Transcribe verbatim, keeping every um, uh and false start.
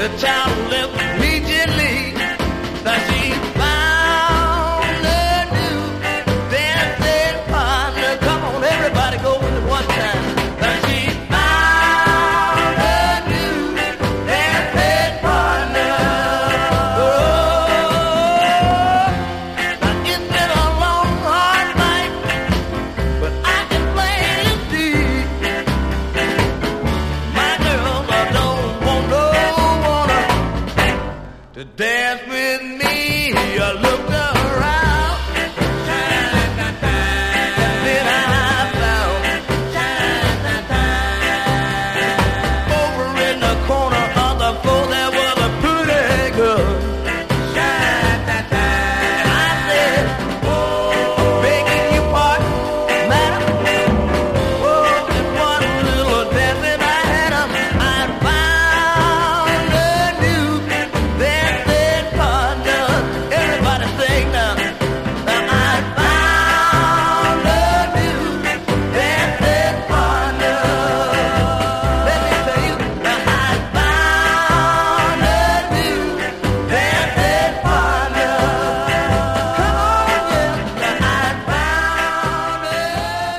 the child left immediately. Now she found a new dancing partner. Come on, everybody go with it one time. Now she found a new dancing partner. Oh, now it's been a long, hard night, but I can plainly see my girl I don't want no one to dance with me.